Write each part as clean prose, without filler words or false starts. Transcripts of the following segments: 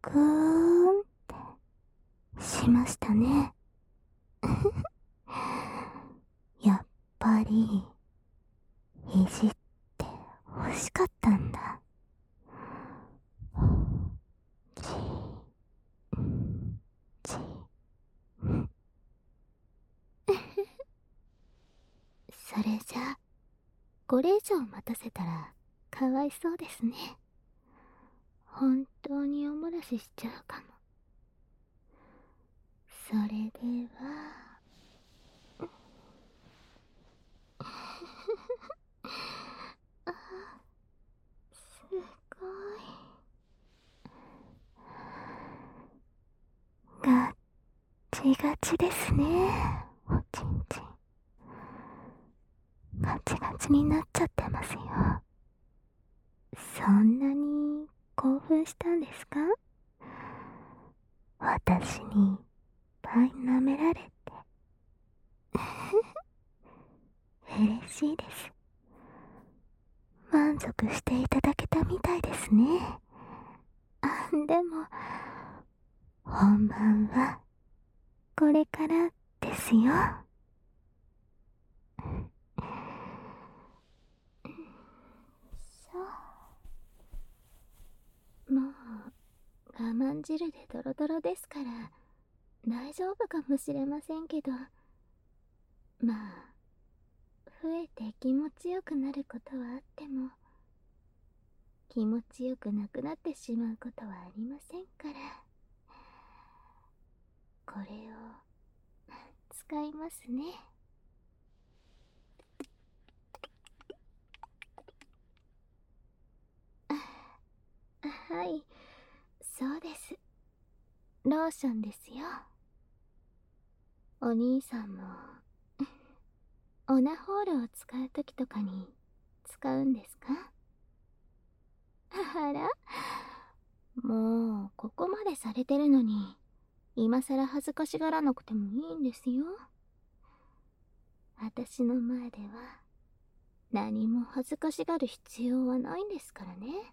ーんってしましたね。やっぱりいじって欲しかったんだ。じじそれじゃあこれ以上待たせたらかわいそうですね。本当にお漏らししちゃうかも。それではあ、すごいガッチガチですね。おちんちんガチガチになっちゃってますよ。そんなに興奮したんですか？私にいっぱい舐められて嬉しいです。満足していただけたみたいですね。あ、でも本番はこれからですよ。もう我慢汁でドロドロですから大丈夫かもしれませんけど、まあ増えて気持ちよくなることはあっても気持ちよくなくなってしまうことはありませんから、これを使いますね。はい、そうです。ローションですよ。お兄さんもオナホールを使う時とかに使うんですか？あら、もうここまでされてるのに今さら恥ずかしがらなくてもいいんですよ。私の前では何も恥ずかしがる必要はないんですからね。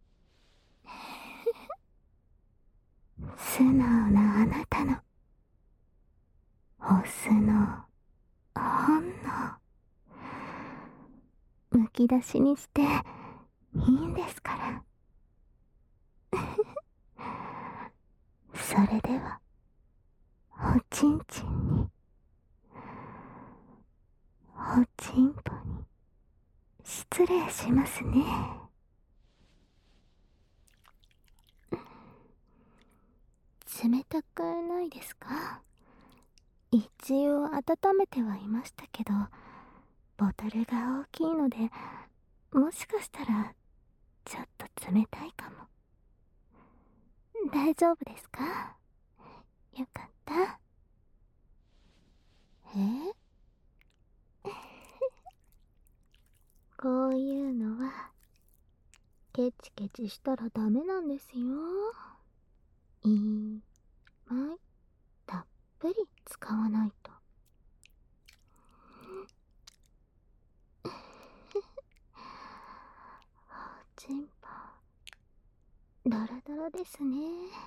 素直なあなたのオスの本能むき出しにしていいんですから。それではおちんちんにおちんぽに失礼しますね。冷たくないですか？一応温めてはいましたけどボトルが大きいのでもしかしたらちょっと冷たいかも。大丈夫ですか？よかった。えこういうのはケチケチしたらダメなんですよ。いっぱいたっぷり使わないと。おちんぽドロドロですね。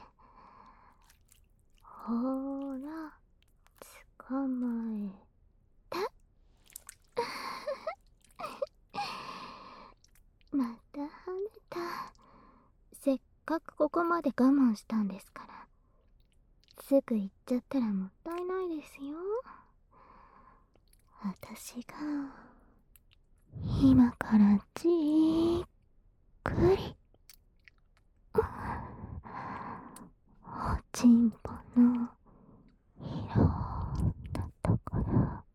ほーら捕まえた。また跳ねた。せっかくここまで我慢したんですからすぐ行っちゃったらもったいないですよ。私が今からじーっくりおちんぽの色のところ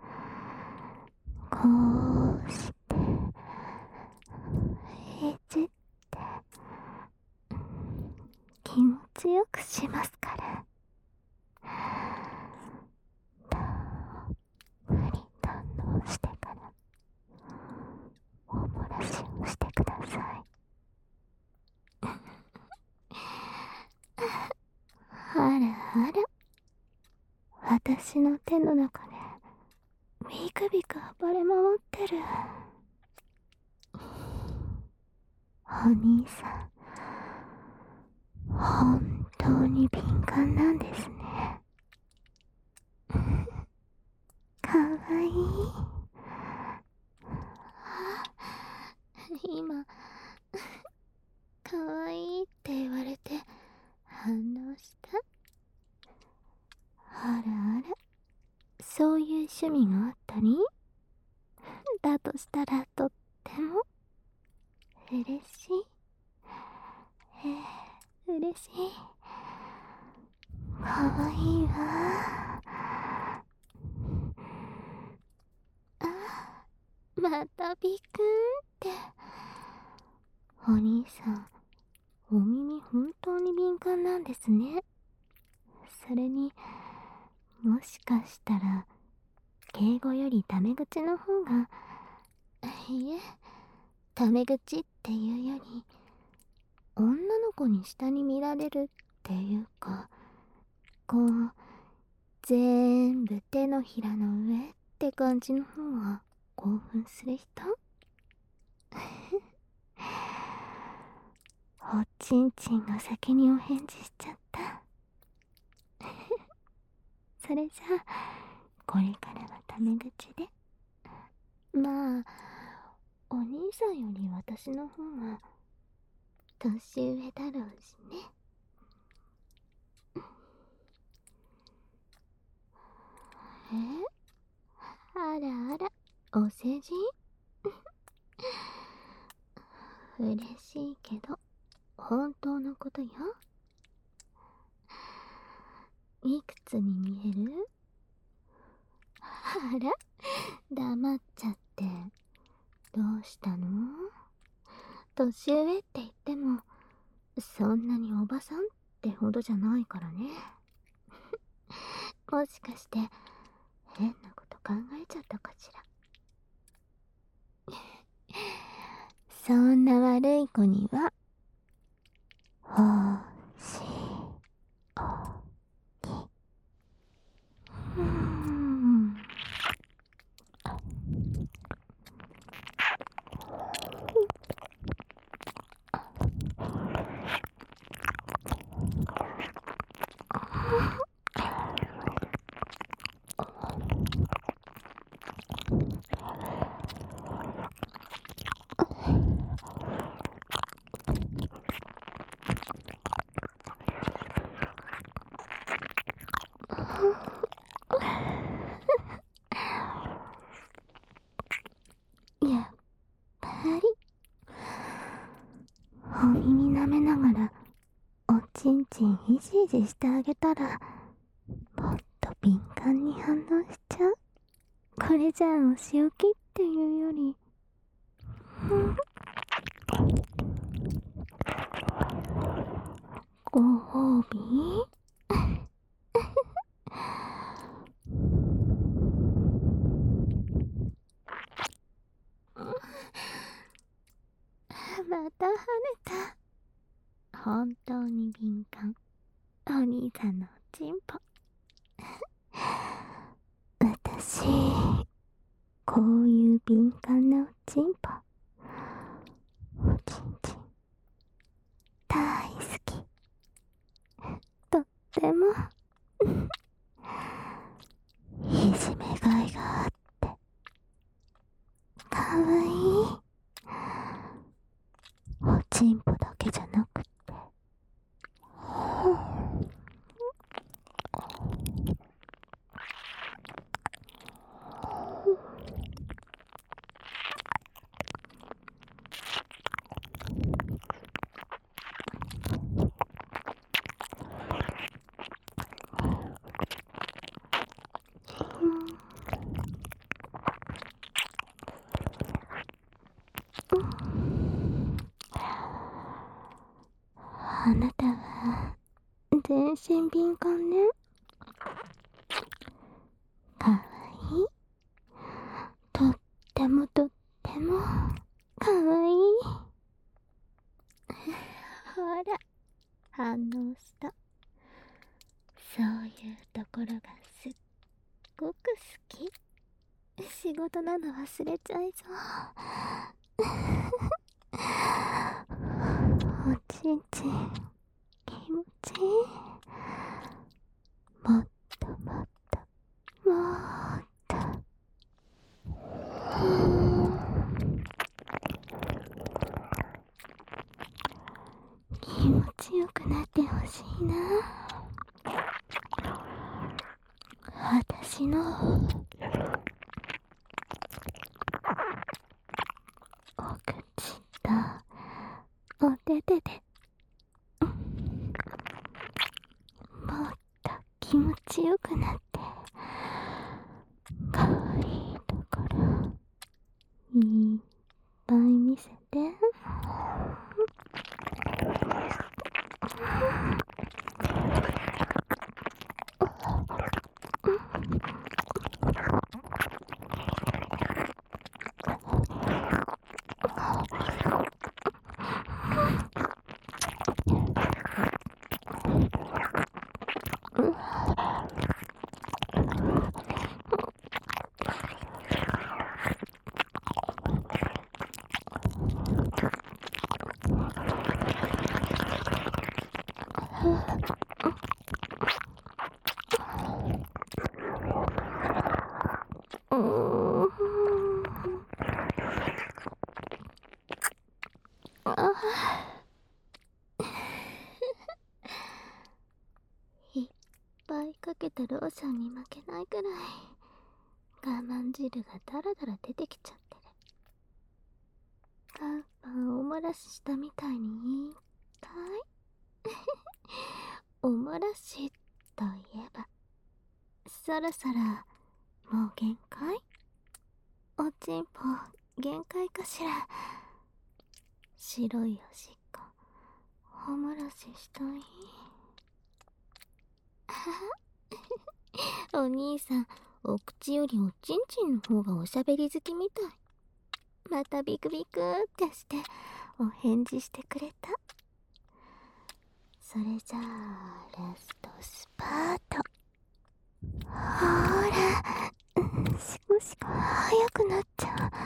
こうしていじって気持ちよくしますから。たっぷり堪能してからお漏らしをしてください。あらあら、私の手の中でビクビク暴れ回ってる。お兄さん本当に敏感なんですね。かわいい。今、かわいいって言われて反応した。あらあら、そういう趣味があったり？だとしたらとっても嬉しい。嬉しい。かわいいわ。またびくんって。お兄さん、お耳本当に敏感なんですね。それに、もしかしたら敬語よりタメ口の方が、いえ、タメ口っていうより女の子に下に見られるっていうか、こう全部手のひらの上って感じの方が興奮する人。おちんちんが先にお返事しちゃった。それじゃあこれからはタメ口で。まあお兄さんより私の方が年上だろうしね。あらあら、お世辞？嬉しいけど本当のことよ。いくつに見える？あら、黙っちゃって。どうしたの？年上って言ってもそんなにおばさんってほどじゃないからね。もしかして変なこと考えちゃったかしら。そんな悪い子には星おき。やっぱりお耳舐めながらおちんちんいじいじしてあげたらもっと敏感に反応しちゃう。これじゃあお仕置きっていうよりご褒美？また跳ねた。本当に敏感、お兄さんのおちんぽ。私こういう敏感なおちんぽ、おちんちん大好き。とってもいじめがいがあってかわいい。おちんぽだけじゃなくってあなたは全身敏感ね。かわいい。とってもとってもかわいい。ほら反応した。そういうところがすっごく好き。仕事なの忘れちゃいそう。おちんちん気持ち。もっともっともっと。気持ちよくなってほしいな。私のお口とお手手でもっと気持ちよくなって、かわいいところいっぱい見せて。いっぱいかけたローションに負けないくらい我慢汁がダラダラ出てきちゃってる。パンパンおもらししたみたいにいっぱいおもらしといえば、そろそろもう限界？おちんぽ限界かしら。白いおしっこおもらししたい。お兄さん、お口よりおちんちんの方がおしゃべり好きみたい。またビクビクってしてお返事してくれた。それじゃあラストスパート。ほら、少し早くなっちゃう。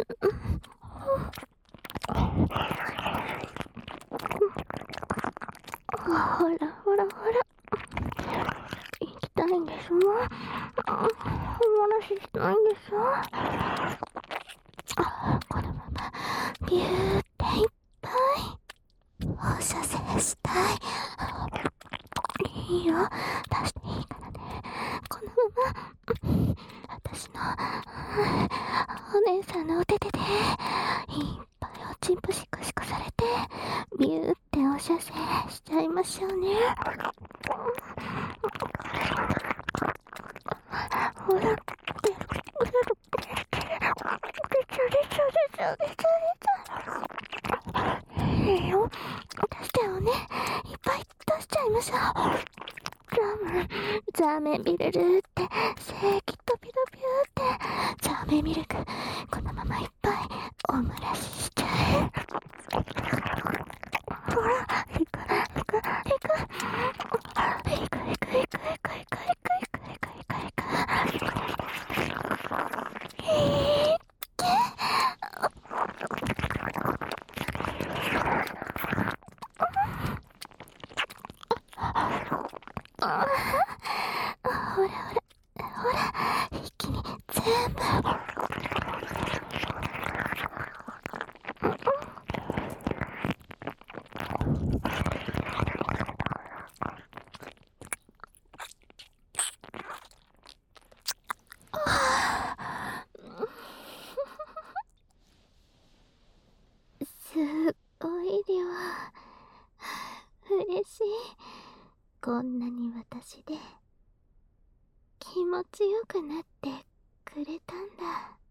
ほらほらほら、行きたいんですもん。おもらししたいんです。このままビューっていっぱい放射線したい。いいよ、出していいからね。このまま私のお姉さんのお手手でいっぱいおちんぽシコシコされてビューっておしゃせしちゃいましょうね。ほら、いいよ、出してよね。いっぱい出しちゃいましょう。ザーメンビルルーってセーキトピロピューってザーメンミルクこのままいっぱいおもらししちゃえ。ほら、いくいくいくいくいくいくいくいくいくいくいくいくいくいくほらほらほら、一気に全部。すっごい量。嬉しい。こんなに私で気持ちよくなってくれたんだ。